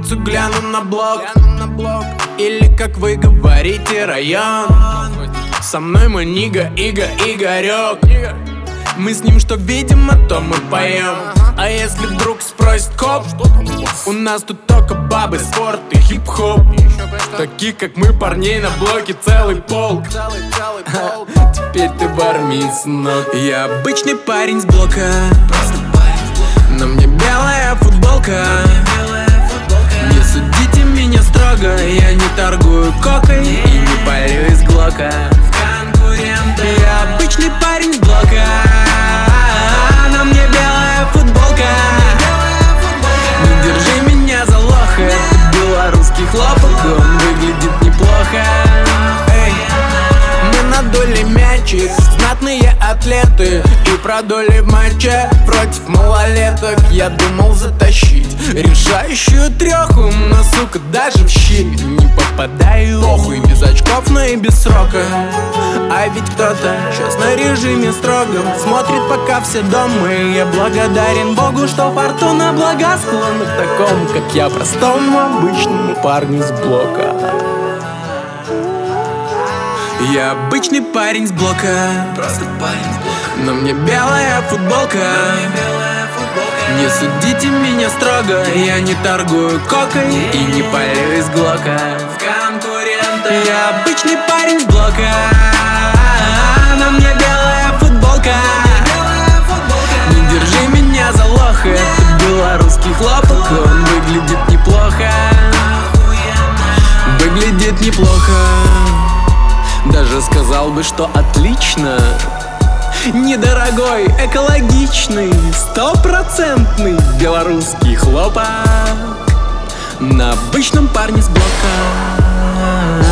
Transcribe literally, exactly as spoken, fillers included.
улицу, гляну на блок. Или, как вы говорите, район. Со мной мой нига, Ига, Игорек. Мы с ним что видим, а то мы поем. А если вдруг спросит коп, у нас тут только бабы, спорт и хип-хоп. Таких, как мы, парней на блоке целый полк. Теперь ты в армии, сынок. Я обычный парень с блока, на мне белая футболка. Не судите меня строго, я не торгую кокой и не палю из глока. Я обычный парень с блока, на мне белая футболка. Не держи меня за лоха, это белорусский хлопок, он выглядит неплохо. Эй, мы надули мячик, знатные атлеты, и продули в матче против малолеток. Я думал затащить решающую треху, но, сука, даже в щит не попадаю. Похуй, без очков, но и без срока. А ведь кто-то сейчас на режиме строгом смотрит, пока все дома. И я благодарен Богу, что фортуна благосклонна к такому, как я, простому обычному парню с блока. Я обычный парень с блока, просто парень с блока. На мне белая футболка, не судите меня строго, я не торгую кокой и не палю из глока. В конкурента я обычный парень с блока, на мне белая футболка. Не держи меня за лоха, это белорусский хлопок, он выглядит неплохо. Выглядит неплохо, даже сказал бы, что отлично. Недорогой, экологичный, стопроцентный белорусский хлопок на обычном парне с блока.